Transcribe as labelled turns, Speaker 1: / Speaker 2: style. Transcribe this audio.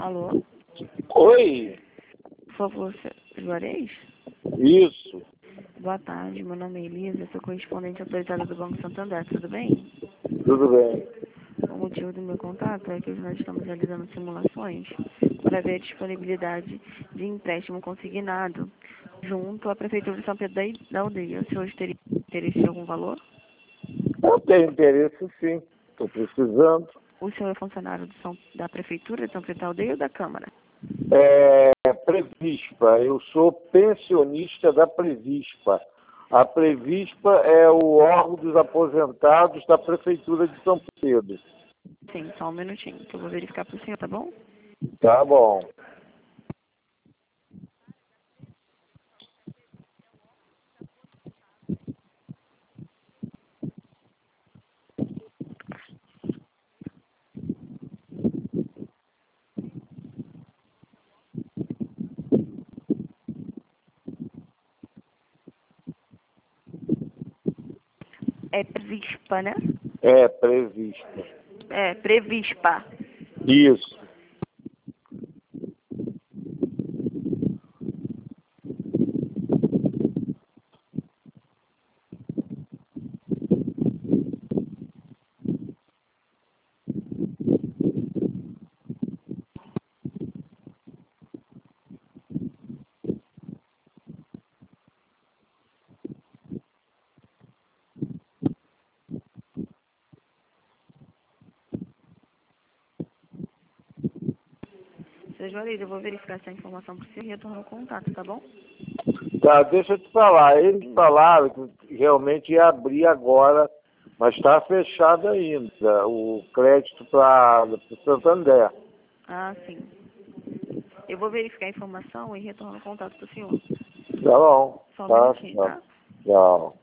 Speaker 1: Alô?
Speaker 2: Oi,
Speaker 1: Por favor, Juarez?
Speaker 2: isso,
Speaker 1: Boa tarde, meu nome é Elisa, sou correspondente autorizada do Banco Santander, tudo bem?
Speaker 2: tudo bem.
Speaker 1: O motivo do meu contato é que nós estamos realizando simulações para ver a disponibilidade de empréstimo consignado junto à Prefeitura de São Pedro da Aldeia. O senhor teria interesse em algum valor?
Speaker 2: Eu tenho interesse sim, estou precisando.
Speaker 1: O senhor é funcionário da Prefeitura de São Pedro da Aldeia ou da Câmara?
Speaker 2: Previspa, eu sou pensionista da Previspa. A Previspa é o órgão dos aposentados da Prefeitura de São Pedro.
Speaker 1: Sim, só um minutinho, que eu vou verificar para o senhor, tá bom?
Speaker 2: Tá bom.
Speaker 1: É Previspa, né?
Speaker 2: É, Previspa.
Speaker 1: É, Previspa.
Speaker 2: Isso.
Speaker 1: Seu Juarez, eu vou verificar essa informação para o senhor e retorno o contato, tá bom?
Speaker 2: Tá, deixa eu te falar. Eles
Speaker 1: Sim.
Speaker 2: falaram que realmente ia abrir agora, mas está fechado ainda o crédito para o Santander.
Speaker 1: Ah, sim. Eu vou verificar a informação e retorno o contato para o senhor.
Speaker 2: Tá bom.
Speaker 1: Só um
Speaker 2: Tá,
Speaker 1: minutinho,
Speaker 2: tá.
Speaker 1: tá?
Speaker 2: Tchau.